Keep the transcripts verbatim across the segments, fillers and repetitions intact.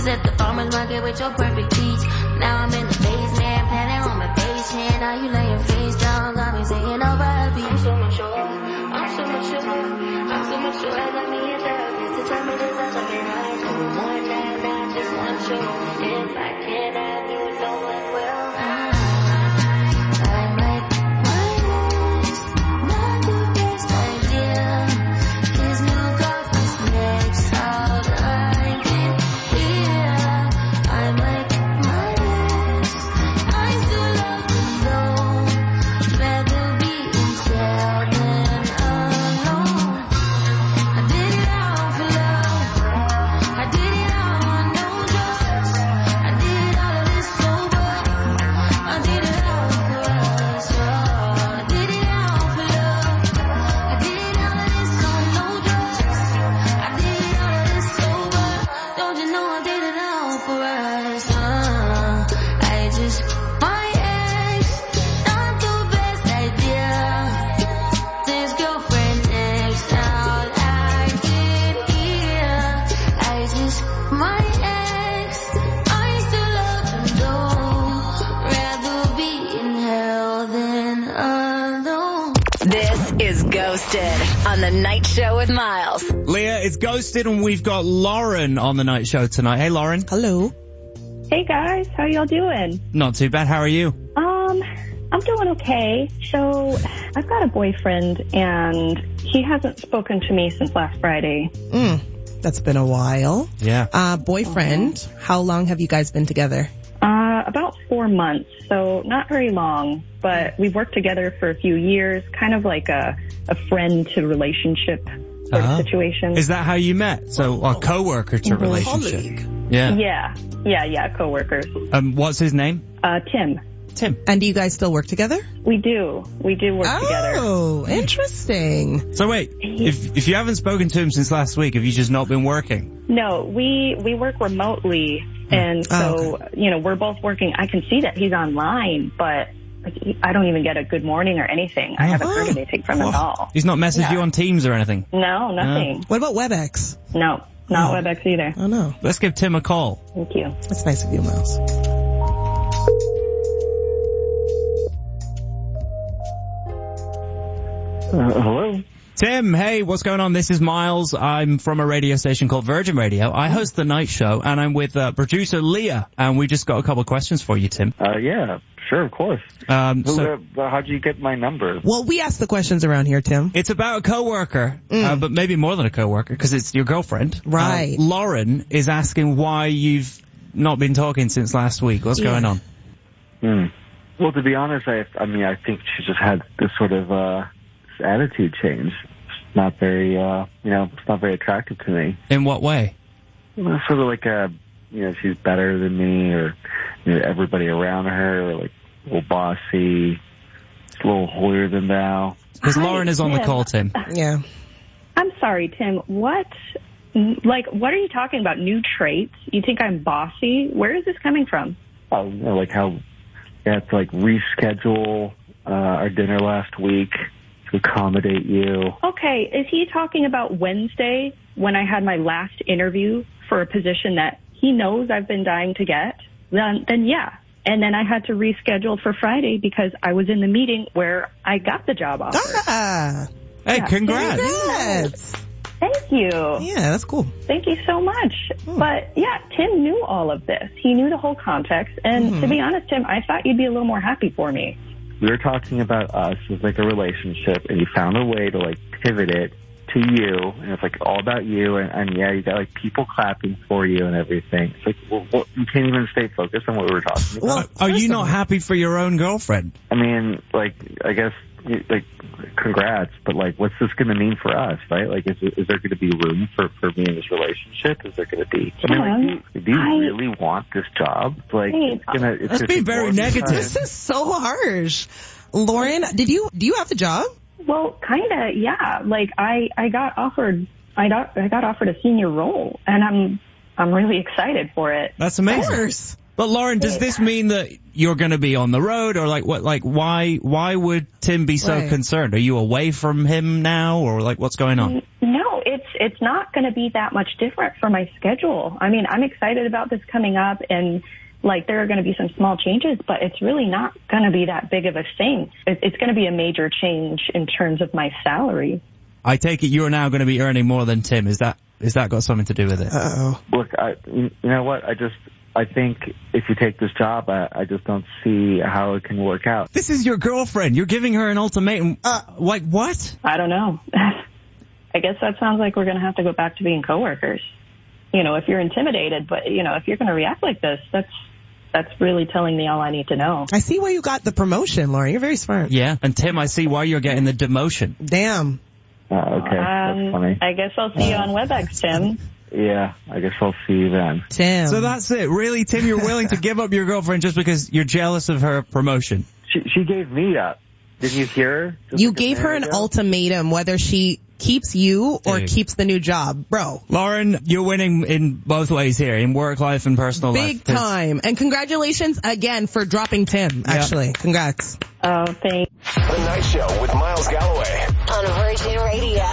was at the farmer's market with your perfect peach. Now I'm in the basement, planning on my patient. Now you lay your face down, got me singing over a beat. I'm so mature, I'm so mature, I'm so mature. Got me a therapist to tell me this I can hide. So more than I just want you. If I can't have you, no one will. I might, might lose, not the best idea. His new girlfriend's next out. I can hear. I might, might lose. I still love you though. Rather be in jail than alone. I did it all for love. I did it all on no drugs. I did all of this sober. I did it all for us. Oh, I did it all for love. I did all of this on no drugs. I did all of this sober. Don't you know I did it all for us? Uh, I just my ex, not the best idea. This girlfriend next out, I did hear. I just my ex, I still love him though. Rather be in hell than alone. This is Ghosted on the Night Show with Miles. Leah, it's Ghosted, and we've got Lauren on the night show tonight. Hey, Lauren. Hello. Hey guys, how y'all doing? Not too bad. How are you? Um, I'm doing okay. So, I've got a boyfriend and he hasn't spoken to me since last Friday. Mm, that's been a while. Yeah. Uh, boyfriend, how long have you guys been together? Uh, about four months, so not very long, but we've worked together for a few years, kind of like a, a friend to relationship sort Uh-huh. of situation. Is that how you met? So, a co-worker to relationship. Colleague. Yeah. Yeah, yeah, yeah, coworkers. Um, what's his name? Uh, Tim. Tim. And do you guys still work together? We do. We do work together. Oh, interesting. So wait, if if you haven't spoken to him since last week, have you just not been working? No, we we work remotely, and so, Oh, you know, we're both working. I can see that he's online, but like, he- I don't even get a good morning or anything. I haven't heard anything from him at all. He's not messaged Yeah. you on Teams or anything? No, nothing. What about WebEx? No, not Oh. WebEx either. Oh, no. Let's give Tim a call. Thank you. That's nice of you, Miles. Uh, hello? Tim, hey, what's going on? This is Miles. I'm from a radio station called Virgin Radio. I host the night show, and I'm with uh, producer Leah, and we just got a couple of questions for you, Tim. Uh, yeah, sure, of course. Um, Who, so uh, how'd you get my number? Well, we ask the questions around here, Tim. it's about a coworker, uh, but maybe more than a coworker, because it's your girlfriend. Right. Uh, Lauren is asking why you've not been talking since last week. What's Yeah. going on? Hmm. Well, to be honest, I, I mean, I think she just had this sort of, uh, attitude change. It's not very, uh, you know, it's not very attractive to me. In what way? Well, sort of like, uh, you know, she's better than me, or, you know, everybody around her, or like, a little bossy, a little holier than thou. Because Hi, Lauren is on the Tim. call, Tim. Yeah. I'm sorry, Tim. What, like, what are you talking about? New traits? You think I'm bossy? Where is this coming from? Oh, you know, like how we had to, like, reschedule, uh, our dinner last week to accommodate you. Okay, is he talking about Wednesday when I had my last interview for a position that he knows I've been dying to get? Then, then yeah. And then I had to reschedule for Friday because I was in the meeting where I got the job offer. Ah, Hey, Yeah. congrats. congrats. Thank you. Yeah, that's cool. Thank you so much. But yeah, Tim knew all of this. He knew the whole context. And to be honest, Tim, I thought you'd be a little more happy for me. We were talking about us as like a relationship, and you found a way to like pivot it to you, and it's like all about you, and, and yeah, you got like people clapping for you and everything. It's like, well, well, you can't even stay focused on what we were talking about. Well, Are you first not of all- happy for your own girlfriend? I mean, like, I guess, like, congrats, but like, what's this going to mean for us, right? Like, is, is there going to be room for, for me in this relationship? Is there going to be? I mean, like, do you, do you I- really want this job? Like, Hey, it's gonna. It's That's gonna being take very more of your negative. time. This is so harsh. Lauren, did you, do you have the job? Well, kind of, yeah. Like I, I got offered, I got, I got offered a senior role, and I'm, I'm really excited for it. That's Of amazing. course. But Lauren, does this mean that you're going to be on the road, or like what? Like why? Why would Tim be so Right. concerned? Are you away from him now, or like what's going on? No, it's it's not going to be that much different for my schedule. I mean, I'm excited about this coming up, and like there are going to be some small changes, but it's really not going to be that big of a thing. It, it's going to be a major change in terms of my salary. I take it you're now going to be earning more than Tim. Is that is that got something to do with it? Uh-oh. Look, I, you know what? I just, I think if you take this job, I, I just don't see how it can work out. This is your girlfriend. You're giving her an ultimatum. Uh, like what? I don't know. I guess that sounds like we're going to have to go back to being coworkers. You know, if you're intimidated, but, you know, if you're going to react like this, that's that's really telling me all I need to know. I see why you got the promotion, Lauren. You're very smart. Yeah, and Tim, I see why you're getting the demotion. Damn. Uh, okay, Um, that's funny. I guess I'll see you on WebEx, Tim. Yeah, I guess I'll see you then. Tim. So that's it. Really, Tim, you're willing to give up your girlfriend just because you're jealous of her promotion? She, she gave me up. Did you hear her? Just You like a gave her minute an ago? ultimatum whether she keeps you or Dude. keeps the new job. Bro, Lauren, you're winning in both ways here, in work life and personal life. big time. And congratulations again for dropping Tim, actually. Congrats. Oh, thanks. The Night Show with Miles Galloway. On Virgin Radio.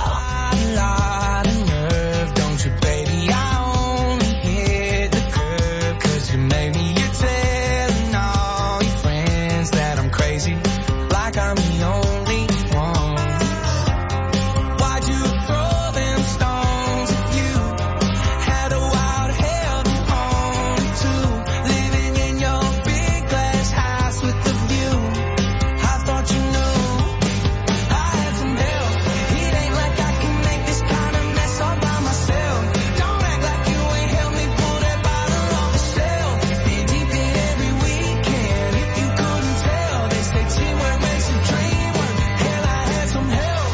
Don't you, baby? I only hit the curb 'cause you made me. You're telling all your friends that I'm crazy, like I'm the only one. Why'd you throw them stones at you? Had a wild hell to own to, living in your big glass house with the view. I thought you knew I had some help. It ain't like I can make this kind of mess all by myself. Don't act like you ain't helped me pull that bottle off the shelf. Been deep in every weekend. If you couldn't tell, they say teamwork makes the dream work. Hell, I had some help.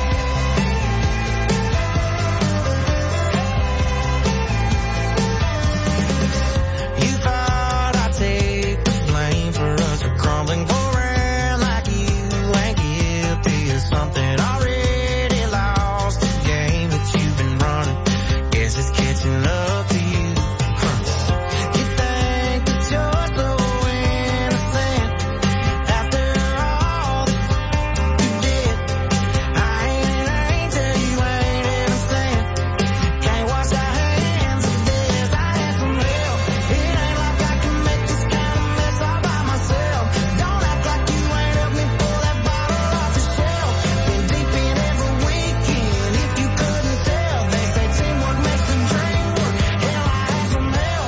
You thought I'd take the blame for us a crumbling around like you ain't guilty of something already lost. The game that you've been running, guess it's catching up to you. Huh. You think that you're so innocent after all you did. I ain't an angel, you ain't innocent. Can't wash our hands of this. I had some help. It ain't like I can make this kind of mess all by myself. Don't act like you ain't helped me pull that bottle off the shelf. Been deep in every weekend. If you couldn't tell, they say teamwork makes the dream work. Hell, I had some help.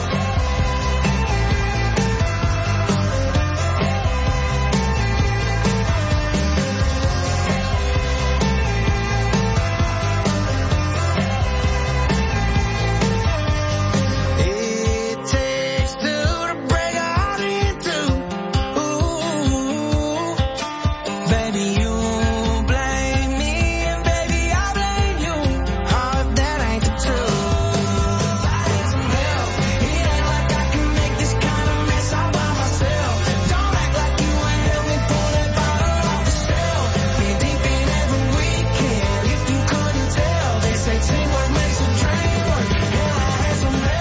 It takes two to break a heart in two. Ooh, baby, you blame me, and baby, I blame you. Oh, if that ain't the truth, I need some help. It ain't like I can make this kind of mess all by myself. Don't act like you ain't helped me pull that bottle off the shelf. Been deep in every weekend. If you couldn't tell, they say teamwork makes the dream work. Hell, I had some help.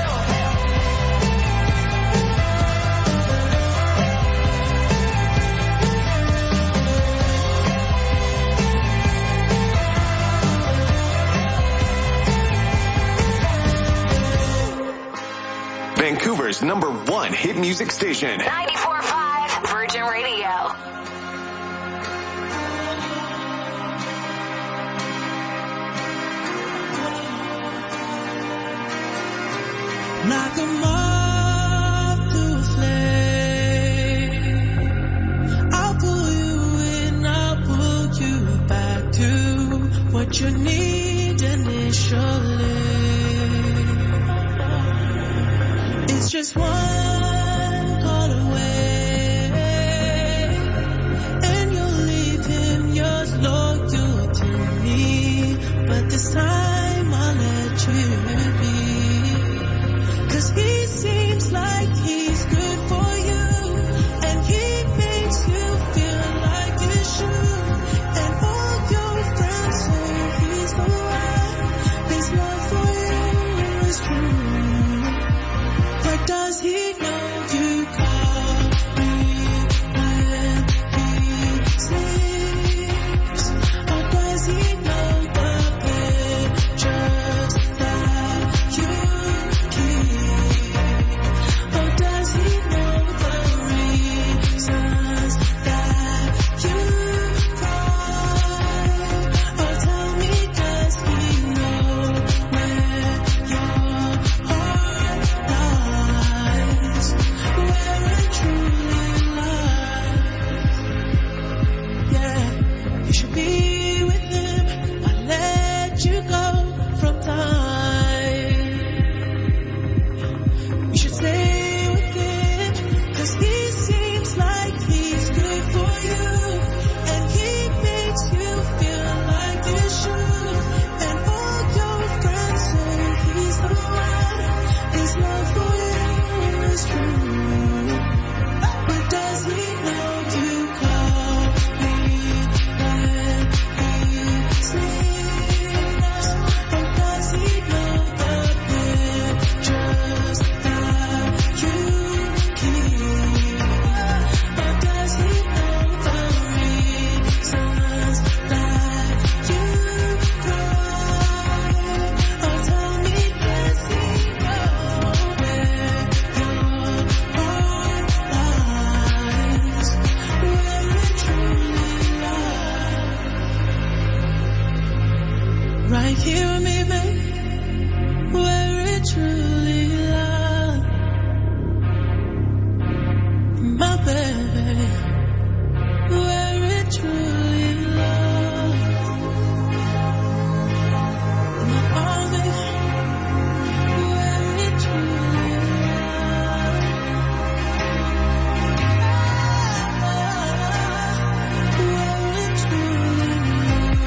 Vancouver's number one hit music station. ninety-four point five Virgin Radio. Like a moth to a flame, I'll pull you in, I'll pull you back to what you need initially. It's just one call away, and you'll leave him yours loyal to me. But this time I'll let you be. 'Cause he sees Seems like he's good for you, and he makes you feel like you should. And all your friends say he's the one. His love for you is true. But does he know you call me when he sleeps? Or does he know the pictures that you keep? Or does he know the reasons that you cry? Or tell me, does he know where your heart lies? Where it truly lies? Right here with me, babe. Where it truly lies. My baby. Where it truly lies. My arms, baby. Where it truly lies. Where it truly lies.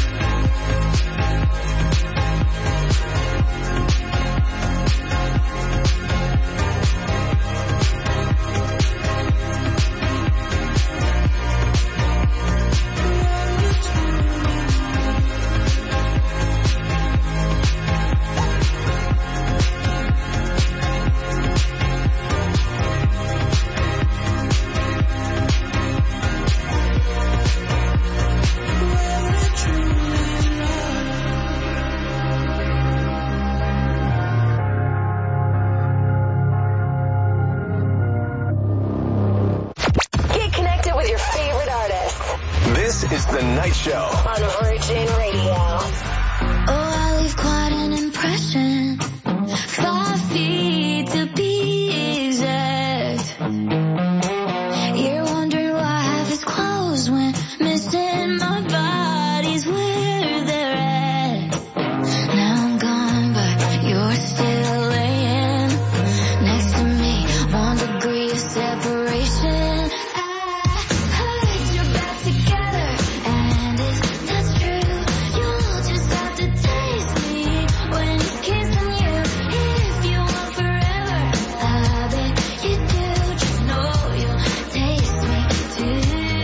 Get connected with your favorite artists This is The Night Show. on Virgin Radio. Oh, I leave quite an impression. Five feet to be exact. You're wondering why half is closed when missing my body's where they're at. Now I'm gone, but you're still laying next to me. One degree of separation. I heard you're back together, and if that's true, you'll just have to taste me when he's kissing you. If you want forever, I bet you do. Just know you'll taste me too.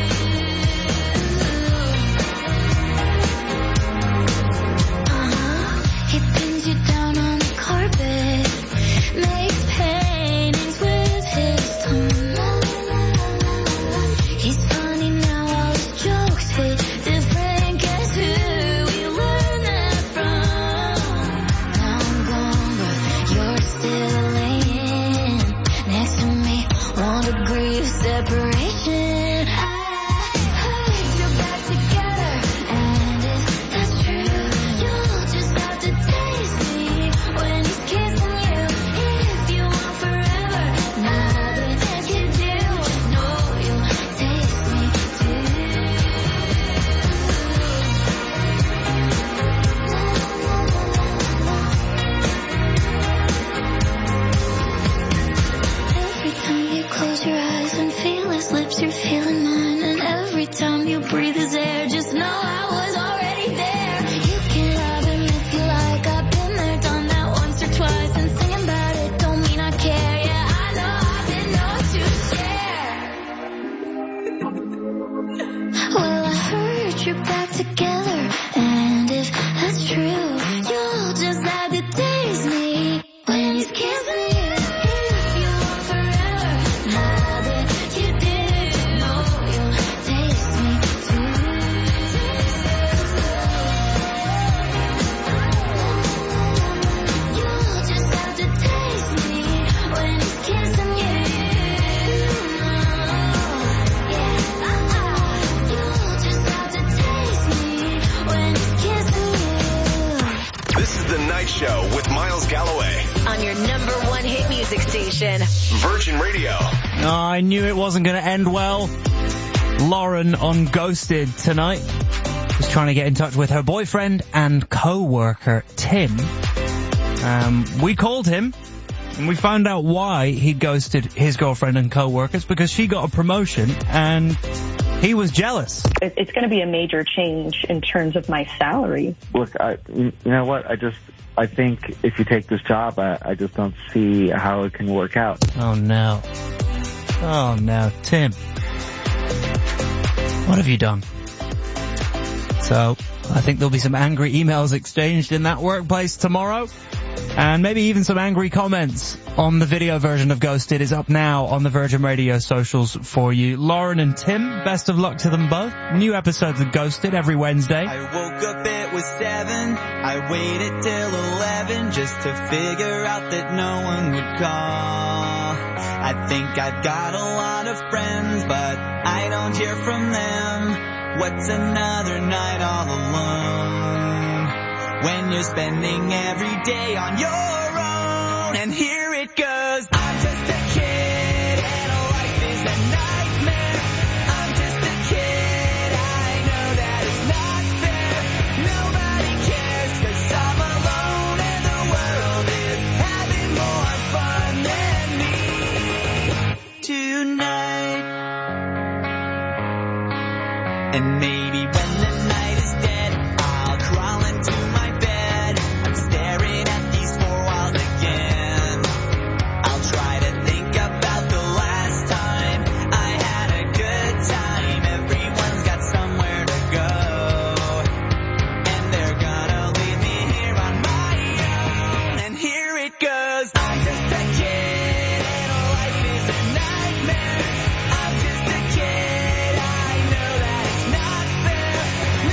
Uh-huh. He pins you down on the carpet, makes paintings with his tongue. He's funny now, all his jokes hit different. Guess who we learned that from? Now I'm gone, but you're still laying next to me. One degree of separation. I heard you're back together, and if that's true, you'll just have to taste me when he's kissing you. If you want forever, now that you do, just know you'll taste me too. Every time you close your eyes and feel his lips, you're feeling mine. And every time you breathe his air, just know I was already there. You can love him if you like. I've been there, done that once or twice. And singing about it don't mean I care. Yeah, I know I've been known to share. Well, I heard you're back together, and if that's true, you'll just have to taste me when he's kissing you. If you want forever, now that you do, know you'll taste me too. You'll just have to taste me when he's kissing you. Yeah, uh-uh. You'll just have to taste me when he's kissing you. This is The Night Show with Miles Galloway. On your number one hit music station. Virgin Radio. Oh, I knew it wasn't going to end well. Lauren on Ghosted tonight was trying to get in touch with her boyfriend and co-worker Tim. Um, we called him And we found out why he ghosted his girlfriend and co-workers, because she got a promotion and he was jealous. It- It's going to be a major change in terms of my salary. Look, I, you know what? I just, I think if you take this job, I, I just don't see how it can work out. Oh no. Oh no, Tim. What have you done? So, I think there'll be some angry emails exchanged in that workplace tomorrow. And maybe even some angry comments on the video version of Ghosted is up now on the Virgin Radio socials for you. Lauren and Tim, best of luck to them both. New episodes of Ghosted every Wednesday. I woke up, it was seven. I waited till eleven just to figure out that no one would call. I think I've got a lot of friends, but I don't hear from them. What's another night all alone when you're spending every day on your own? And here it goes. I'm just a kid and life is a nightmare. I'm just a kid, I know that it's not fair. Nobody cares 'cause I'm alone and the world is having more fun than me tonight. And maybe when the night is dead, I'll crawl into my bed. I'm staring at these four walls again. I'll try to think about the last time I had a good time. Everyone's got somewhere to go, and they're gonna leave me here on my own. And here it goes. I'm just a kid and life is a nightmare. I'm just a kid, I know that it's not fair.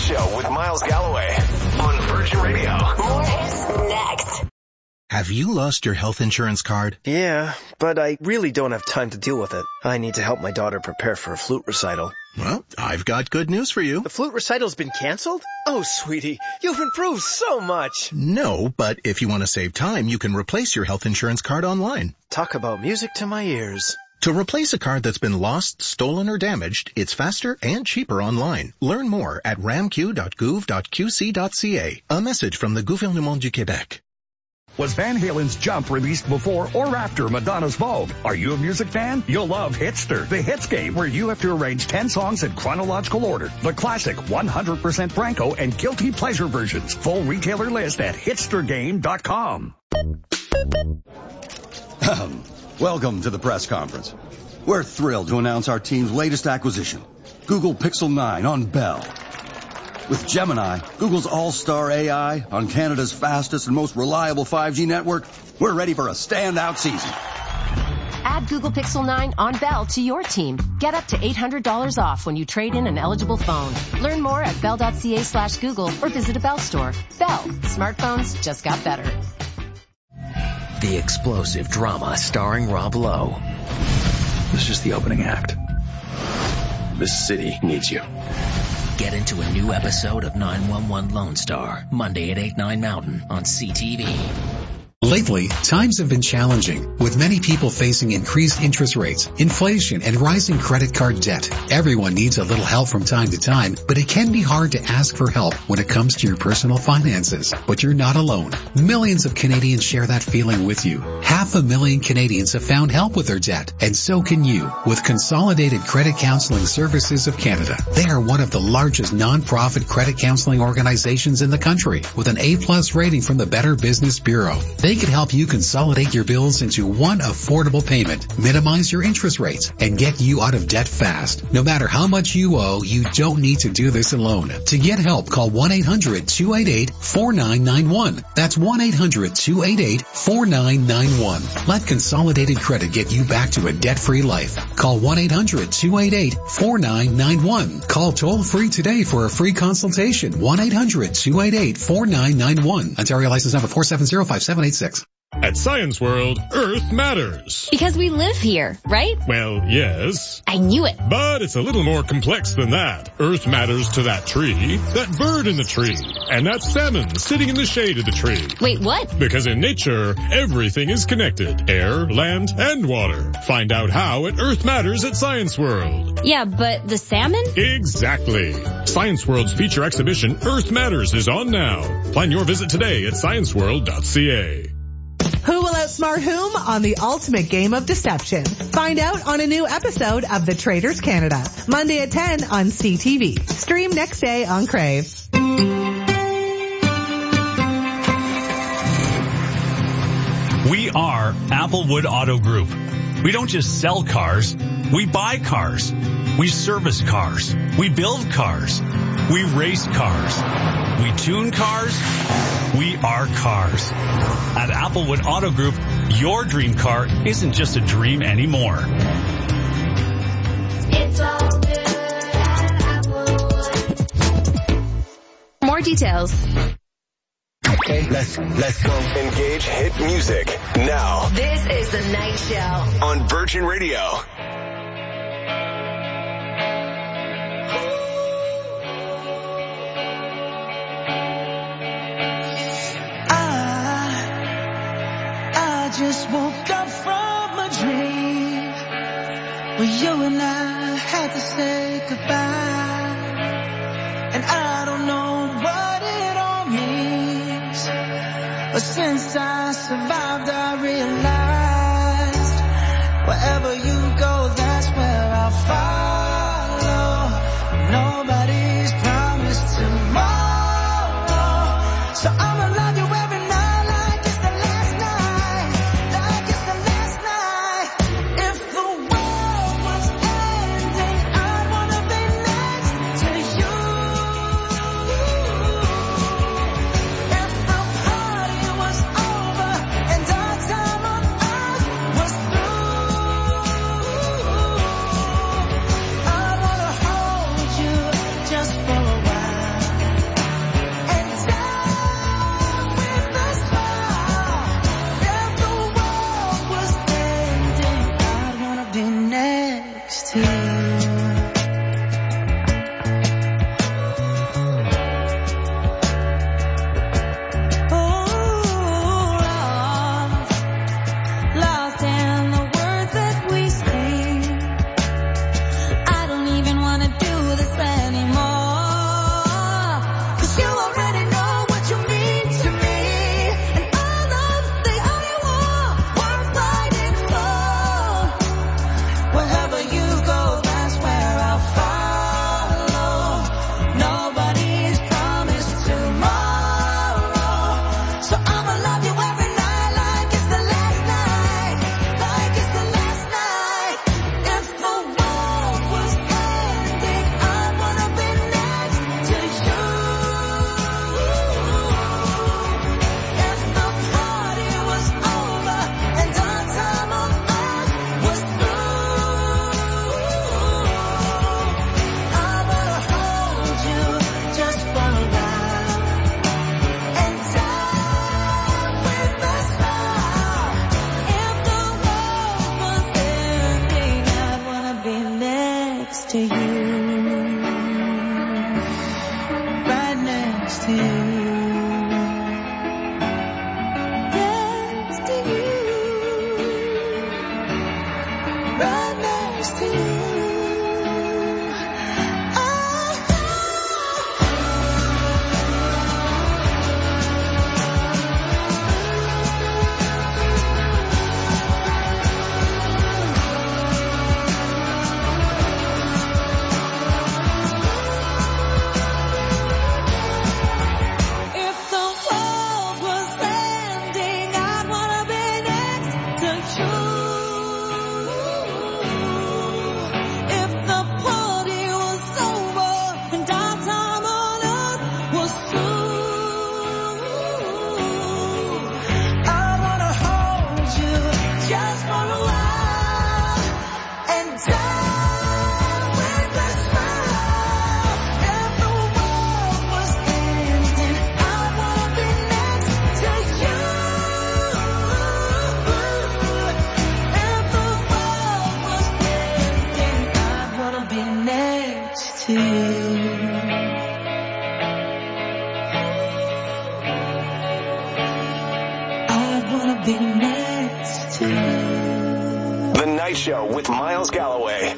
Show with Miles Galloway on Virgin Radio. More is next. Have you lost your health insurance card? Yeah, but I really don't have time to deal with it. I need to help my daughter prepare for a flute recital. Well, I've got good news for you. The flute recital's been canceled? Oh, sweetie, you've improved so much. No, but if you want to save time, you can replace your health insurance card online. Talk about music to my ears. To replace a card that's been lost, stolen, or damaged, it's faster and cheaper online. Learn more at ramq dot gouv dot q c dot c a. A message from the Gouvernement du Québec. Was Van Halen's Jump released before or after Madonna's Vogue? Are you a music fan? You'll love Hitster, the hits game where you have to arrange ten songs in chronological order. The classic one hundred percent Franco and guilty pleasure versions. Full retailer list at hitster game dot com. Welcome to the press conference. We're thrilled to announce our team's latest acquisition, Google Pixel nine on Bell. With Gemini, Google's all-star A I, on Canada's fastest and most reliable five G network, we're ready for a standout season. Add Google Pixel nine on Bell to your team. Get up to eight hundred dollars off when you trade in an eligible phone. Learn more at bell.ca slash Google or visit a Bell store. Bell. Smartphones just got better. The explosive drama starring Rob Lowe. This is just the opening act. This city needs you. Get into a new episode of nine one one Lone Star, Monday at eight, nine Mountain on C T V. Lately, times have been challenging, with many people facing increased interest rates, inflation, and rising credit card debt. Everyone needs a little help from time to time, but it can be hard to ask for help when it comes to your personal finances. But you're not alone. Millions of Canadians share that feeling with you. Half a million Canadians have found help with their debt, and so can you, with Consolidated Credit Counseling Services of Canada. They are one of the largest non-profit credit counseling organizations in the country, with an A-plus rating from the Better Business Bureau. They can help you consolidate your bills into one affordable payment, minimize your interest rates, and get you out of debt fast. No matter how much you owe, you don't need to do this alone. To get help, call one eight hundred two eight eight four nine nine one. That's one eight hundred two eight eight four nine nine one. Let Consolidated Credit get you back to a debt-free life. Call one eight hundred two eight eight four nine nine one. Call toll-free today for a free consultation. one eight hundred two eight eight four nine nine one. Ontario license number four seven zero five seven eight six. At Science World, Earth matters. Because we live here, right? Well, yes. I knew it. But it's a little more complex than that. Earth matters to that tree, that bird in the tree, and that salmon sitting in the shade of the tree. Wait, what? Because in nature, everything is connected. Air, land, and water. Find out how at Earth Matters at Science World. Yeah, but the salmon? Exactly. Science World's feature exhibition, Earth Matters, is on now. Plan your visit today at science world dot c a. Who will outsmart whom on the ultimate game of deception? Find out on a new episode of The Traders Canada, Monday at ten on C T V. Stream next day on Crave. We are Applewood Auto Group. We don't just sell cars, we buy cars. We service cars. We build cars. We race cars. We tune cars. We are cars. At Applewood Auto Group, your dream car isn't just a dream anymore. It's all good at Applewood. More details. Okay, let's, let's go. Engage hit music now. This is The Night Show on Virgin Radio. I just woke up from a dream where you and I had to say goodbye, and I don't know what it all means, but since I survived I realized wherever you go, that's where I'll follow. Nobody's promised tomorrow, so I'ma love you every night. next to you. Next to you. Right next to you. The Night Show with Miles Galloway.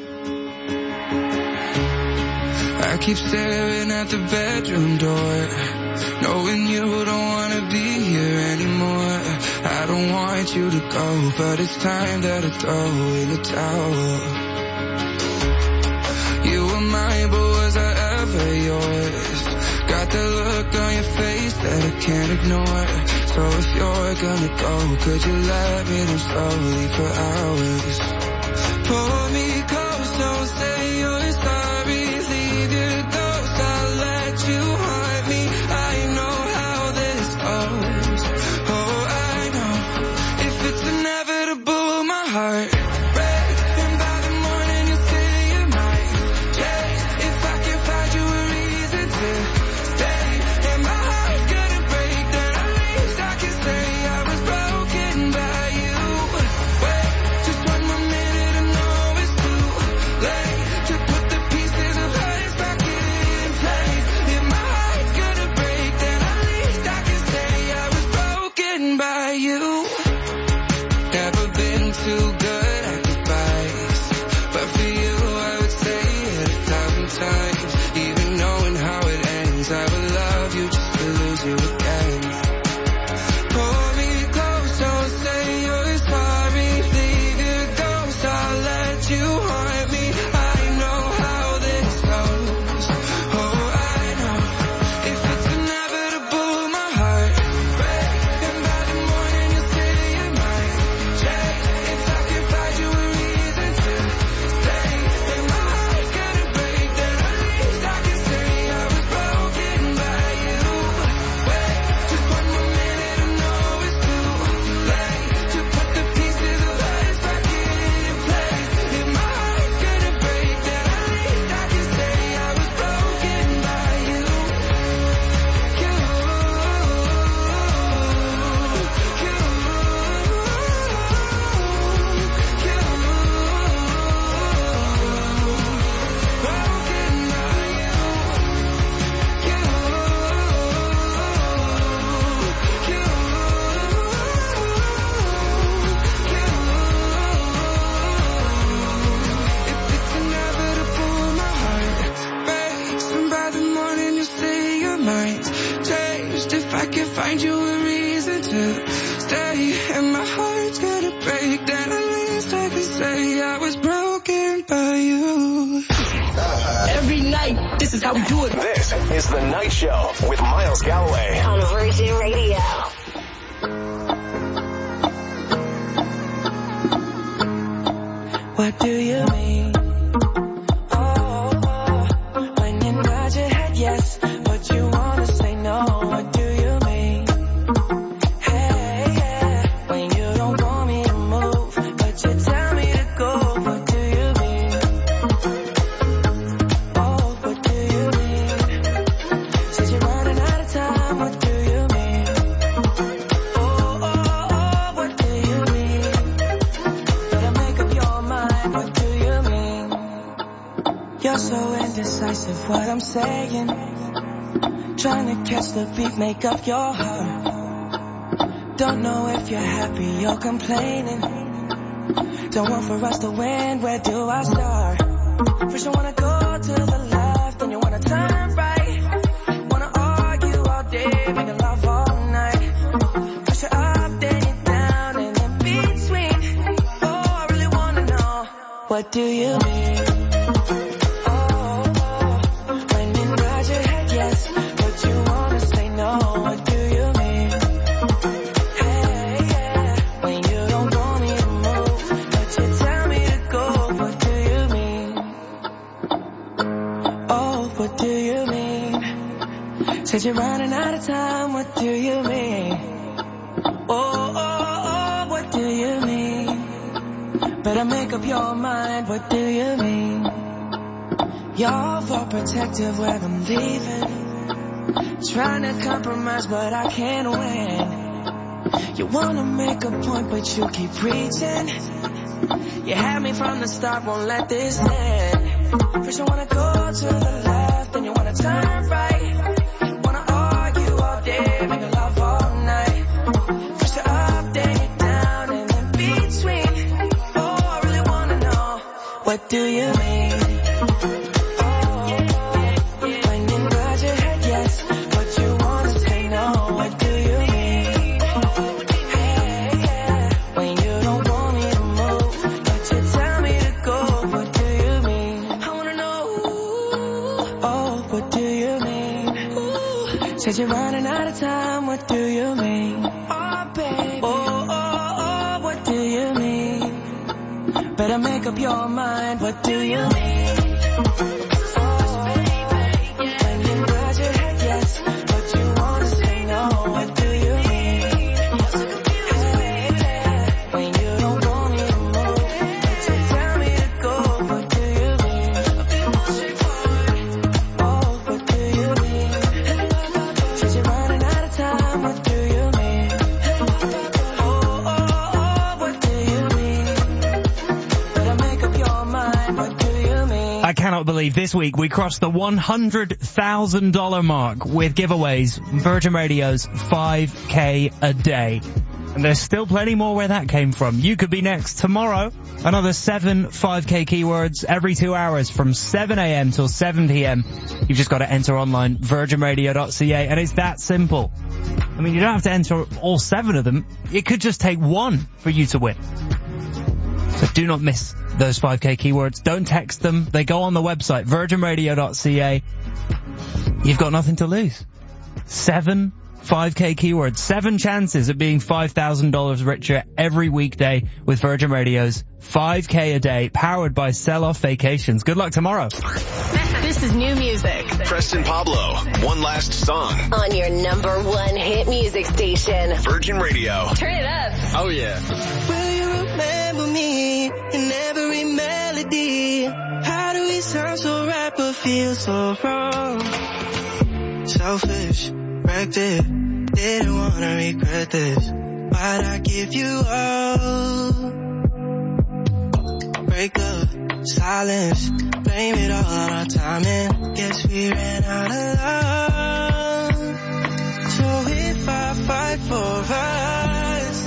I keep staring at the bedroom door, knowing you don't want to be here anymore. I don't want you to go, but it's time that I throw in the towel. You were mine, but was I ever yours? Got the look on your face that I can't ignore. So if you're gonna go, could you let me down slowly for hours? Pull me close, don't say you're sorry. Leave your ghost, I'll let you haunt me. I know how this goes. Oh, I know. If it's inevitable, my heart breaks, and by the morning you say you might change. If I can find you a reason to stay, and my heart's gonna break, then at least I can say I was broken by you. Wait, just one more minute, I know it's too late to put the pieces of us back in place. If my heart's gonna break, then at least I can say I was broken by you. Never been too good at goodbyes, but for you I would say it a thousand times. Even knowing how it ends, I would love you just to lose you again. Pull me close, don't say you're sorry. Leave your ghost, I'll let you haunt me. I know how this goes. Oh, I know. If it's inevitable, my heart breaks, and by the morning you say you might change. If I can find you a reason to stay, and my heart's gonna break, then at least I can say I was broken by you. Wait, just one more minute, I know it's too late to put the pieces of us back in place. If my heart's gonna break, then at least I can say I was broken by you. You, you, broken by If it's inevitable, my heart breaks, and by the morning you say your mind's changed. If I can find you a reason to stay, and my heart's gonna break, then at least I can say I was broken by you. Every night, this is how we do it. This is The Night Show with Miles Galloway. On Virgin Radio. What do you mean? Oh, oh, when you nod your head yes, but you wanna say no. What do you mean? Hey, yeah, when you don't want me to move, but you tell me to go. What do you mean? Oh, what do you mean? Since you're running out of time, what do you mean? Oh, oh, oh, what do you mean? Better make up your mind, what do you mean? You're so indecisive, what I'm saying. Trying to catch the beat, make up your heart. Don't know if you're happy or complaining. Don't want for us to win, where do I start? First you wanna go to the left, then you wanna turn right. Wanna argue all day, make love all night. First you're up, then you're down, and in between. Oh, I really wanna know, what do you mean? Said you're running out of time, what do you mean? Oh, oh, oh, what do you mean? Better make up your mind, what do you mean? You're for protective when I'm leaving. Trying to compromise, but I can't win. You wanna make a point, but you keep preaching. You had me from the start, won't let this end. First you wanna go to the left, then you wanna turn right. What do you mean? When you nod your head yes, but you wanna say no, what do you mean? When you don't want me to move, but you tell me to go, what do you mean? I wanna know, oh, what do you mean? Said you're running out of time, what do you mean? Oh, baby, oh, oh, oh, what do you mean? Better make up your mind, what do you mean? When you nod your head yes, but you wanna say no, what do you mean? When you don't want me to move, but you tell me to go, what do you mean? Oh, what do you mean? Said you're running out of time, what do you mean? Oh, oh, oh, what do you mean? I cannot believe this week we crossed the one hundred thousand dollars mark with giveaways. Virgin Radio's five K a day. And there's still plenty more where that came from. You could be next tomorrow. Another seven five K keywords every two hours from seven a.m. till seven p.m. You've just got to enter online virgin radio dot c a, and it's that simple. I mean, you don't have to enter all seven of them. It could just take one for you to win. So do not miss those five K keywords. Don't text them. They go on the website, virgin radio dot c a. You've got nothing to lose. Seven five K keywords. Seven chances of being five thousand dollars richer every weekday with Virgin Radio's five K a day, powered by Sell Off Vacations. Good luck tomorrow. This is new music. Preston Pablo, One Last Song. On your number one hit music station. Virgin Radio. Turn it up. Oh yeah. Will you remember me in every melody? How do we sound so right but feel so wrong? Selfish, wrecked it, didn't wanna regret this. Why'd I give you up? Break up, silence, blame it all on our timing. Guess we ran out of love. So if I fight for us,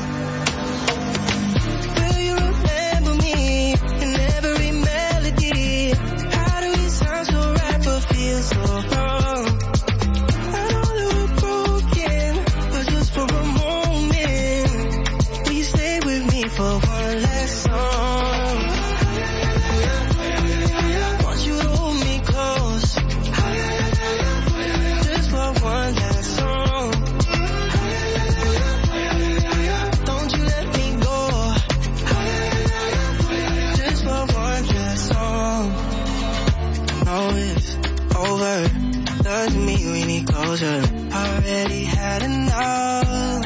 will you remember me in every melody? How do we sound so right but feel so wrong? I know that we're broken, but just for a moment, will you stay with me for one last song? Want you to hold me close, just for one last song. Don't you let me go, just for one last song. No, it's over, doesn't mean we need closure. Already had enough.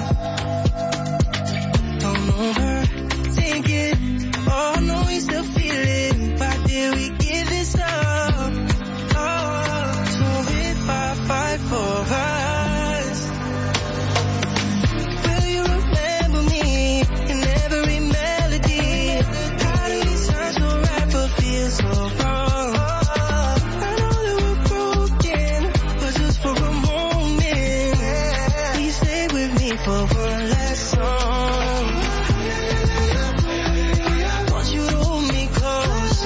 Don't overthink it. Oh, no, we still feel it. Why did we give this up? Oh, so if I fight for us, will you remember me in every melody? How do we sound so right but feel so wrong? I know that we're broken, but just for a moment, for one last song. Want you to hold me close,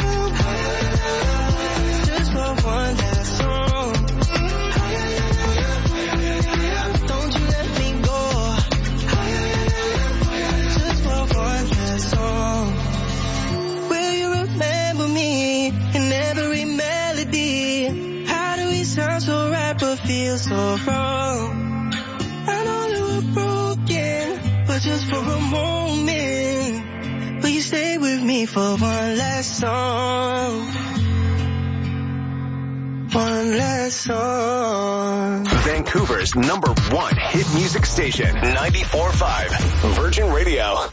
just for one last song. Don't you let me go, just for one last song. Will you remember me in every melody? How do we sound so right but feel so wrong? I know that we're broken, but just for a moment, will you stay with me for one last song? One last song. Vancouver's number one hit music station, ninety-four point five Virgin Radio.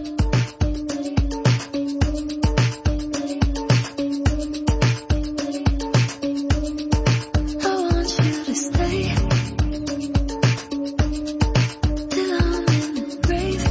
I want you to stay till I'm in the grave,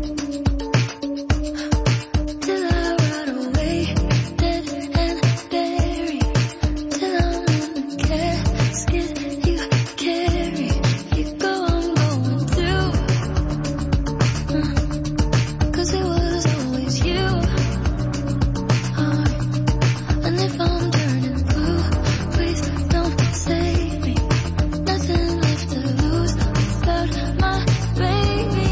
till I rot away, dead and buried, till I'm in the casket you carry. You go, I'm going through, mm, 'cause it was always you. Uh, and if I'm turning blue, please don't save me. Nothing left to lose without my baby.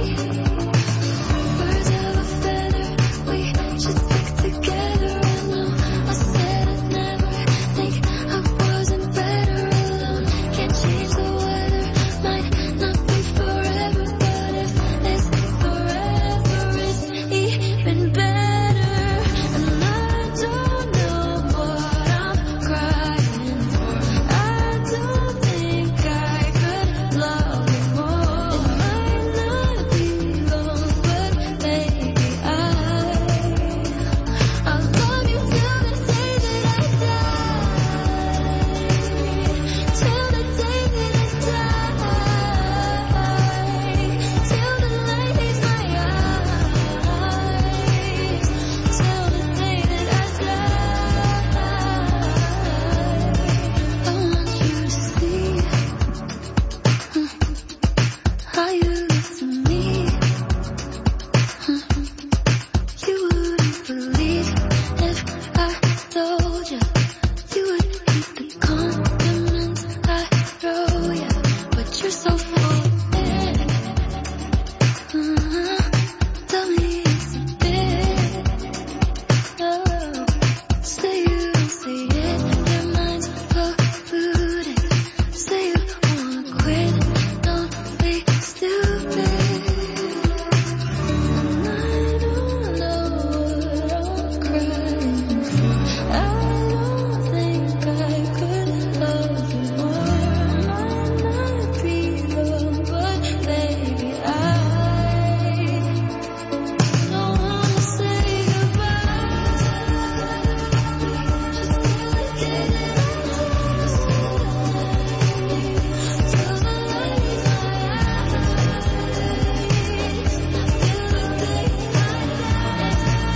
Birds of a feather, we should stick together. I know I said I'd never think I wasn't better alone. Can't change the weather, might not be forever, but if it's forever, it's even better. And I don't know what I'm crying for. I don't think I could love you more. It might not be long, but baby, I I'll love you till the day that I die. Till the day that I die. Till the light leaves my eyes. Till the day that I die. I want you to see how you used to me. You wouldn't believe if I told you. You would hate the compliments I throw you, but you're so full of it. Uh-huh. Tell me it's a bit. Oh, say you don't see it. Your mind's polluted. Say you wanna quit. Don't be stupid. And I don't know what I'm crying for. I don't think I could love you more. Might not be wrong, but baby, I don't wanna say goodbye. Just till the day that I till the light leaves my eyes. Till the day I die.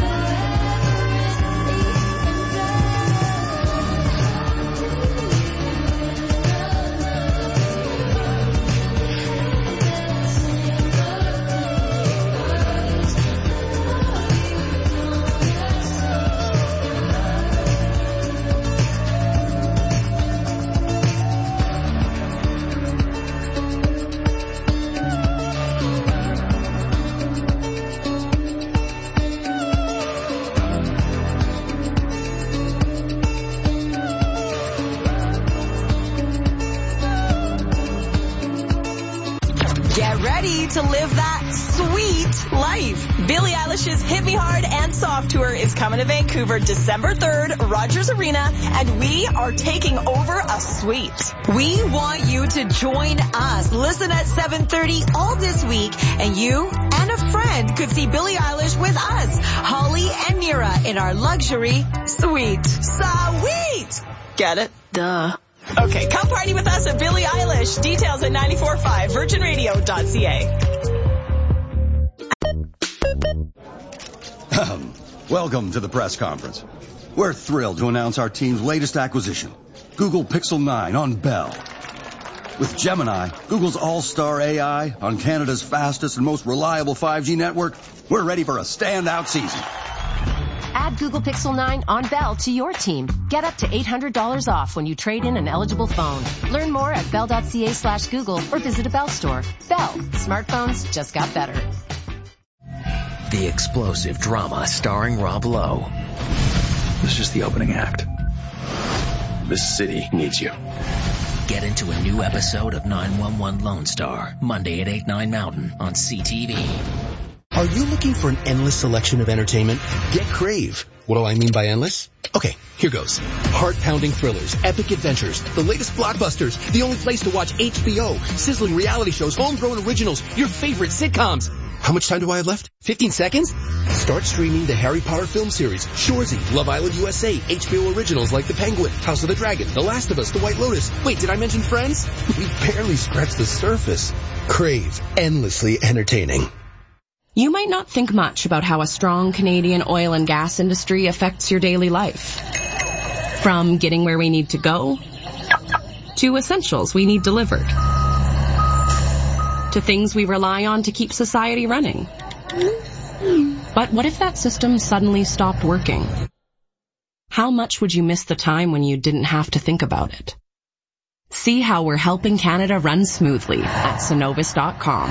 Get ready to live that sweet life. Billie Eilish's Hit Me Hard and Soft Tour is coming to Vancouver December third, Rogers Arena, and we are taking over a suite. We want you to join us. Listen at seven thirty all this week, and you and a friend could see Billie Eilish with us, Holly and Mira, in our luxury suite. Sweet! Get it? Duh. Okay, come party with us at Billie Eilish. Details at ninety-four point five virgin radio dot c a. Welcome to the press conference. We're thrilled to announce our team's latest acquisition, Google Pixel nine on Bell. With Gemini, Google's all-star A I on Canada's fastest and most reliable five G network, we're ready for a standout season. Add Google Pixel nine on Bell to your team. Get up to eight hundred dollars off when you trade in an eligible phone. Learn more at bell.ca slash Google or visit a Bell store. Bell. Smartphones just got better. The explosive drama starring Rob Lowe. This is just the opening act. This city needs you. Get into a new episode of nine one one Lone Star, Monday at eight, nine Mountain on C T V. Are you looking for an endless selection of entertainment? Get Crave. What do I mean by endless? Okay, here goes. Heart-pounding thrillers, epic adventures, the latest blockbusters, the only place to watch H B O, sizzling reality shows, homegrown originals, your favorite sitcoms. How much time do I have left? fifteen seconds? Start streaming the Harry Potter film series, Shoresy, Love Island U S A, H B O originals like The Penguin, House of the Dragon, The Last of Us, The White Lotus. Wait, did I mention Friends? We barely scratched the surface. Crave. Endlessly entertaining. You might not think much about how a strong Canadian oil and gas industry affects your daily life. From getting where we need to go, to essentials we need delivered, to things we rely on to keep society running. But what if that system suddenly stopped working? How much would you miss the time when you didn't have to think about it? See how we're helping Canada run smoothly at Cenovus dot com.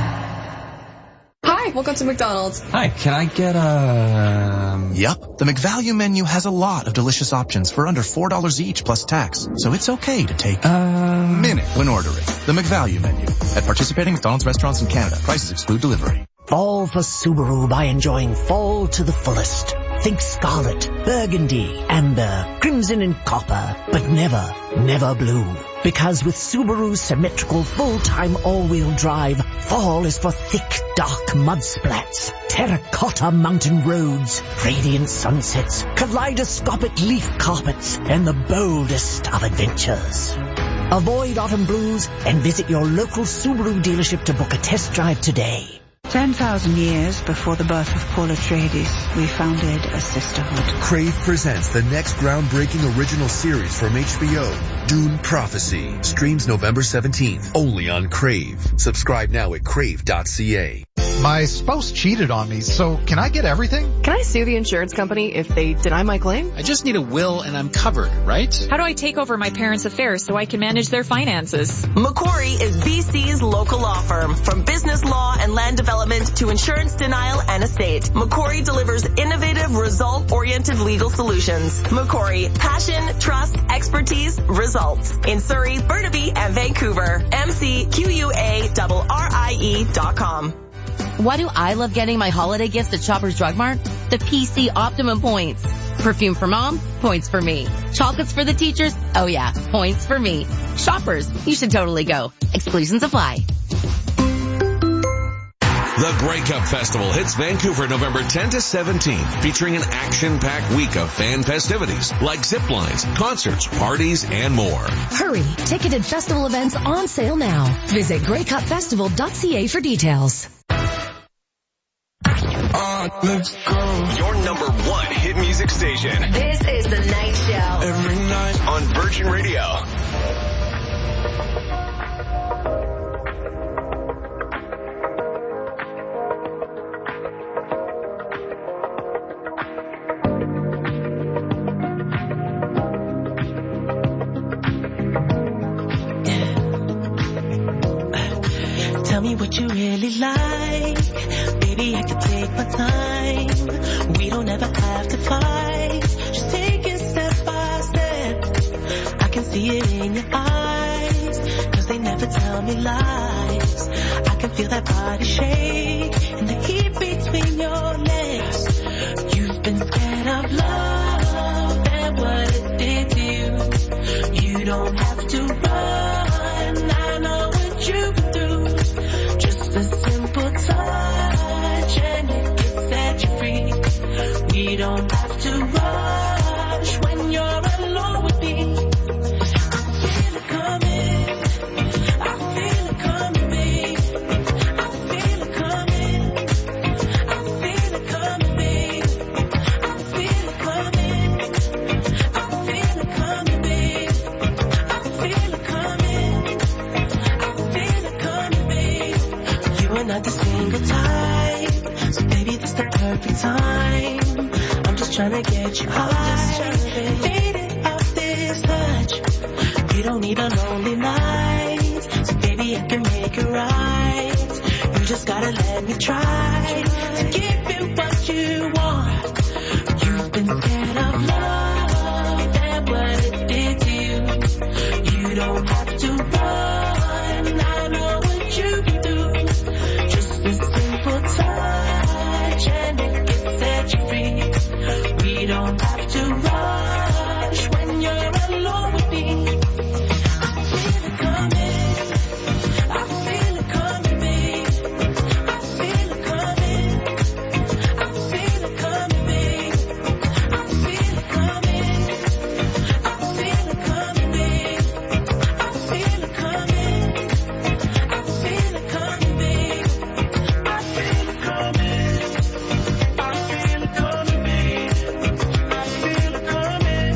Hi, welcome to McDonald's. Hi, can I get a... Yep, the McValue menu has a lot of delicious options for under four dollars each plus tax, so it's okay to take a minute when ordering. The McValue menu at participating McDonald's restaurants in Canada. Prices exclude delivery. Fall for Subaru by enjoying fall to the fullest. Think scarlet, burgundy, amber, crimson and copper, but never, never blue. Because with Subaru's symmetrical full-time all-wheel drive, fall is for thick, dark mud splats, terracotta mountain roads, radiant sunsets, kaleidoscopic leaf carpets, and the boldest of adventures. Avoid autumn blues and visit your local Subaru dealership to book a test drive today. Ten thousand years before the birth of Paul Atreides, we founded a sisterhood. Crave presents the next groundbreaking original series from H B O, Dune Prophecy. Streams November seventeenth, only on Crave. Subscribe now at crave dot c a. My spouse cheated on me, so can I get everything? Can I sue the insurance company if they deny my claim? I just need a will and I'm covered, right? How do I take over my parents' affairs so I can manage their finances? McCory is B C's local law firm. From business law and land development to insurance denial and estate, McCory delivers innovative, result-oriented legal solutions. McCory, passion, trust, expertise, results. In Surrey, Burnaby, and Vancouver. M C Q U A R R I E dot com. Why do I love getting my holiday gifts at Shoppers Drug Mart? The P C Optimum points. Perfume for mom? Points for me. Chocolates for the teachers? Oh yeah, points for me. Shoppers, you should totally go. Exclusions apply. The Grey Cup Festival hits Vancouver November tenth to seventeenth, featuring an action-packed week of fan festivities like zip lines, concerts, parties, and more. Hurry! Ticketed festival events on sale now. Visit grey cup festival dot c a for details. Uh, let's go. Your number one hit music station. This is The Night Show. Every night on Virgin Radio. Tell me what you really like. Baby, I can take my time. We don't ever have to fight. Just take it step by step. I can see it in your eyes. Cause they never tell me lies. I can feel that body shake. And the heat between your legs. You've been scared of love and what it did to you. You don't have to run. I know what you've been through. Just a simple touch and it can set you free. We don't have to rush when you're alone with me. I feel it coming. I feel it coming, babe. I feel it coming. I feel it coming, babe. I feel it coming. I feel it coming, babe. I feel it coming. not a single type, so baby, this the perfect time. I'm just trying to get you high, faded off this touch. You don't need a lonely night, so baby, I can make it right. You just gotta let me try to give you what you want. You've been scared of love and what it did to you. You don't have to run, I know what you can do. Just a simple touch and it can set you free. We don't have to rush when you're alone with me. I feel it coming, I feel it coming, babe. I feel it coming, I feel it coming, babe. I feel it coming, I feel it coming, babe. I feel it coming, I feel it coming, babe. I feel it coming, I feel it coming, babe. I feel it coming,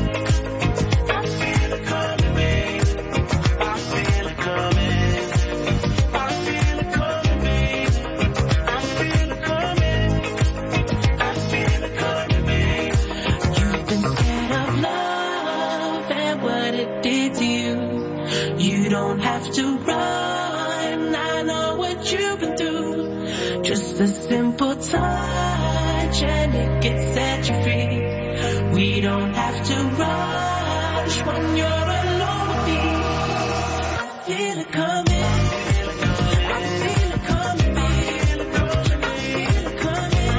I feel it coming, babe. I feel it coming, I feel it coming, babe. I feel it coming, I feel it coming, babe. You've been scared of love and what it did to you. You don't have to run, I know what you can do. Just a simple touch and it can set you free. We don't have to rush when you're alone with me. I feel it coming, I feel it coming, babe. I feel it coming,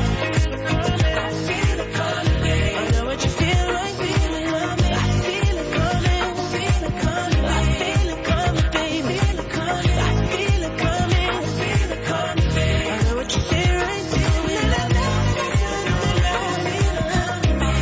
I feel it coming, babe. I know what you feel like, feeling coming. I feel it coming, I feel it coming, I feel it coming, babe. I feel it coming, I feel it coming, I feel it coming, babe. I know what you feel right, feeling I feel it coming, babe.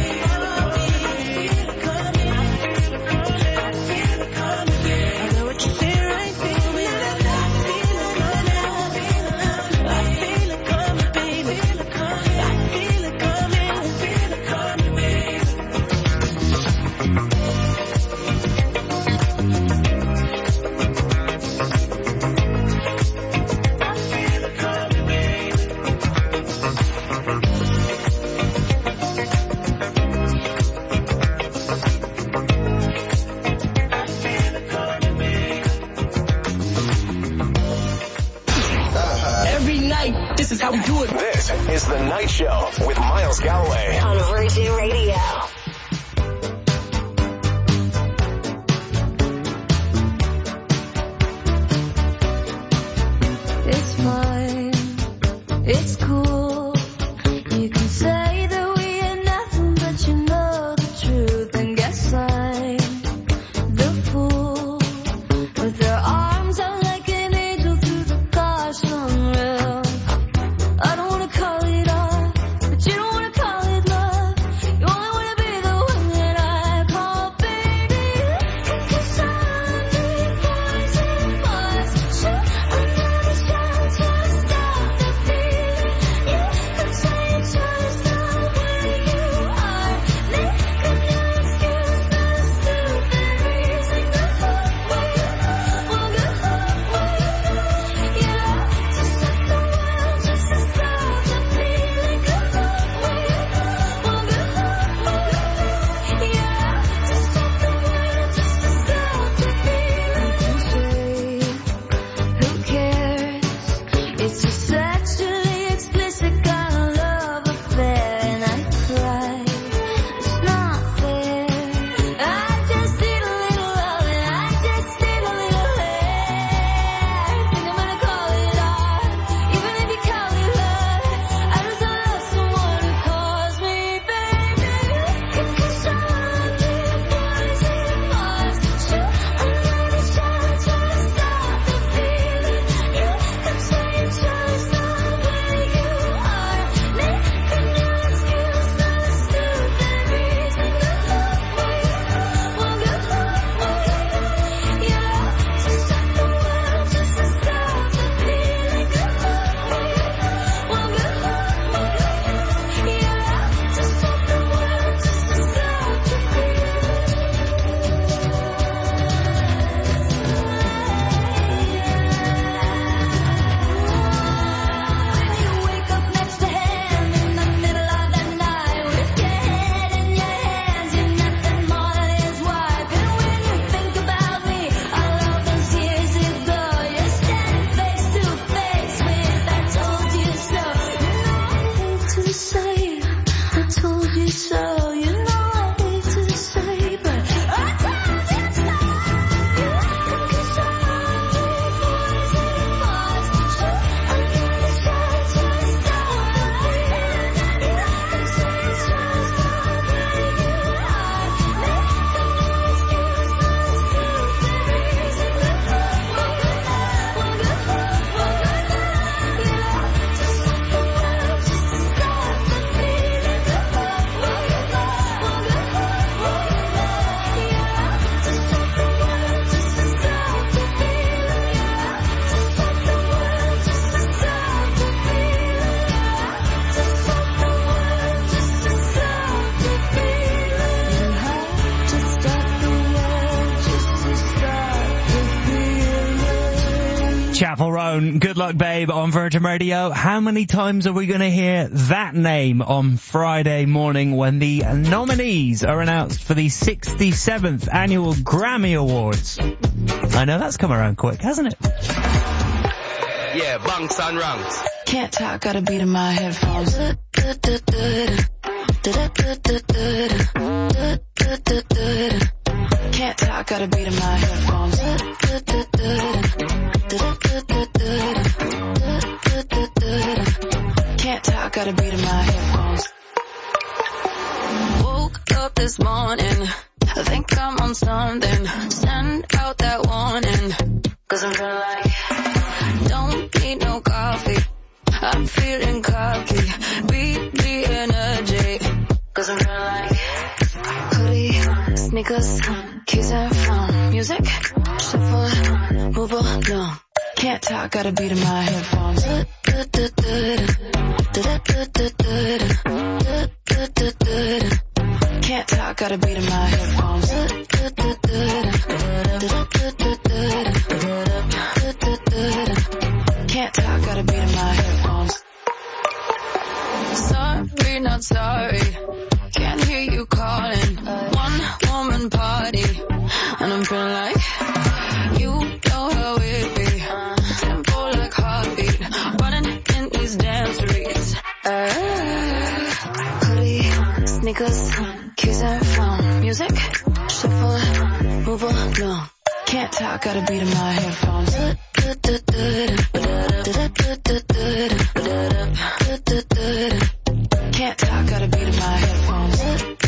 This is how we do it. This is The Night Show with Miles Galloway on Virgin Radio. It's fine, it's cool. You can say that we ain't nothing, but you know the truth. And guess I'm the fool with their arms out like an angel through the car sunroof. I don't wanna call it art, but you don't wanna call it love. You only wanna be Chapel Roan, Good Luck Babe on Virgin Radio. How many times are we going to hear that name on Friday morning when the nominees are announced for the sixty-seventh Annual Grammy Awards? I know that's come around quick, hasn't it? Yeah, bunks and ranks. Can't talk, got a beat in my headphones. Can't talk, got a beat in my headphones. Can't talk, got a beat in my headphones. Woke up this morning, I think I'm on something. Send out that warning, cause I'm feeling like don't need no coffee. I'm feeling cocky, beat the energy, cause I'm feeling like hoodie, sneakers, keys and phone, music, shuffle, move along. Can't talk, got a beat in my headphones. Can't talk, got a beat in my headphones. Can't talk, got a beat in my headphones. Sorry, not sorry. Can't hear you calling. One woman party, and I'm feeling like you know how it be. Tempo like heartbeat, running in these damn streets. Uh, hoodie, sneakers, keys and phone, music, shuffle, move along. Can't talk, got a beat in my headphones. Can't talk, got a beat in my headphones.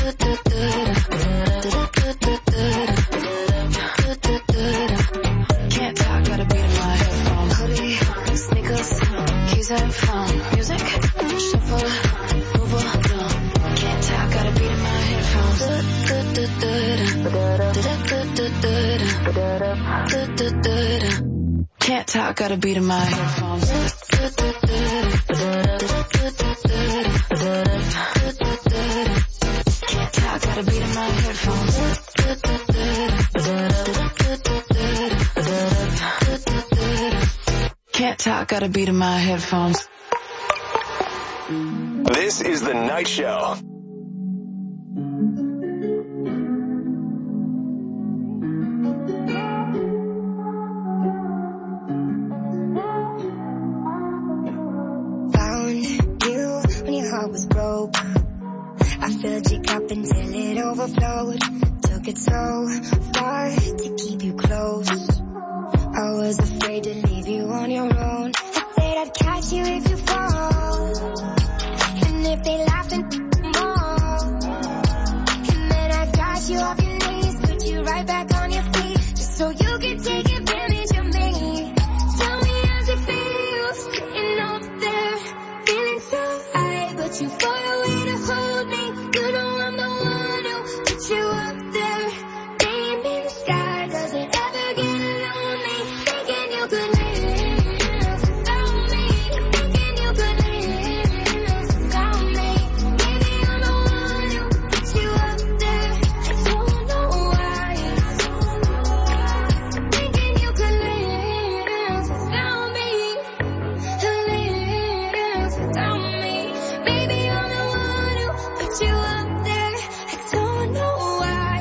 Can't talk, got a beat in my headphones. Hoodie, sneakers, keys and phone, music, shuffle, move along. Can't talk, got a beat in my headphones. Can't talk, got a beat in my headphones. Can't talk, got a beat in my headphones. Can't talk, got a beat in my headphones. This is The Night Show. Was broke. I filled your cup until it overflowed. Took it so far to keep you close. I was afraid to leave you on your own. I said I'd catch you if you fall, and if they laugh then more. And then I got you off your knees, put you right back on your feet, just so you could take advantage of me. Tell me how's it feel, sitting up there, feeling so high, but you far away to hold me. You know I'm the one who put you up there. Name in the sky, does it ever get lonely? Thinking you could live without me. Thinking you could live without me. Maybe I'm the one who put you up there. I don't know why. Thinking you could live without me. Live without me. Baby, I'm the one who put you up there. I don't know why.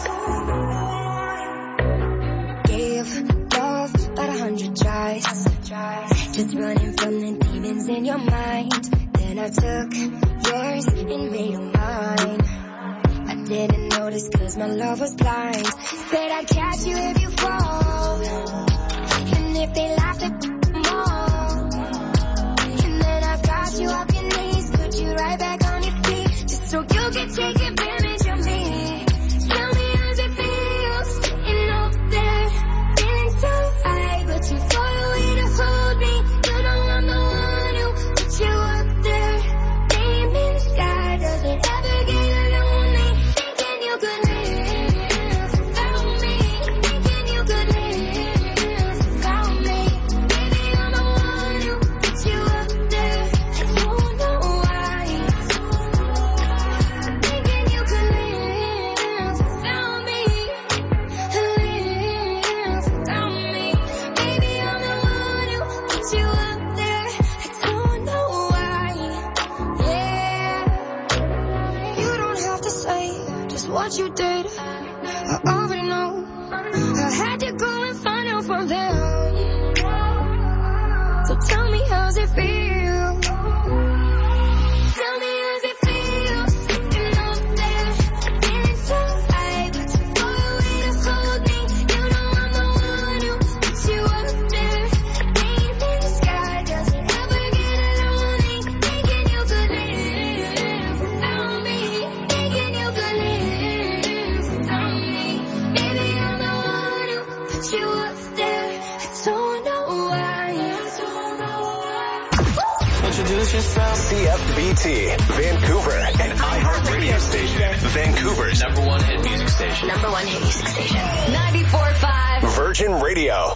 Gave love about a hundred tries, just running from the demons in your mind. Then I took yours and made them mine. I didn't notice cause my love was blind. Said I'd catch you if you fall, and if they laughed at more. And then I got you off your knees, put you right back on your feet, just so you can take advantage of me. Tell me how's it feel, sitting up there, feeling so high, but you far away to hold me. You know I'm the one who put you up there. Name in the sky, does it ever get lonely? Thinking you could live without me. Thinking you could live without me. Baby, I'm the one who put you up there. I don't know why. Thinking So tell me, how's it feel? Tell me, how's it feel? Sitting up there, feeling so high, but you're far away to hold me. You know I'm the one who puts you up there. Name in the sky, does it ever get lonely? Thinking you could live without me. Thinking you could live without me. Maybe I'm the one who puts you up there. I don't know why. I don't know why. Introduce yourself. C F B T, Vancouver, an iHeart radio station. Vancouver's number one hit music station. Number one hit music station. ninety-four point five. Virgin Radio.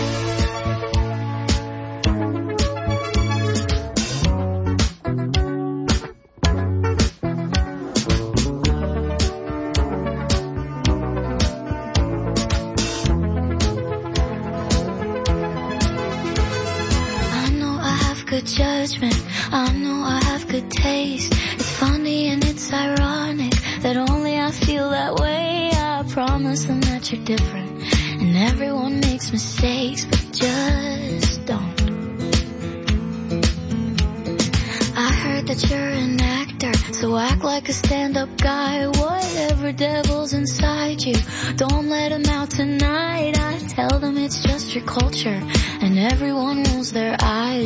I know I have good judgment. I know I have good taste. It's funny and it's ironic that only I feel that way. I promise them that you're different. And everyone makes mistakes, but just don't. I heard that you're an actor, so act like a stand-up guy. Whatever devil's inside you, don't let him out tonight. I tell them it's just your culture, and everyone rolls their eyes.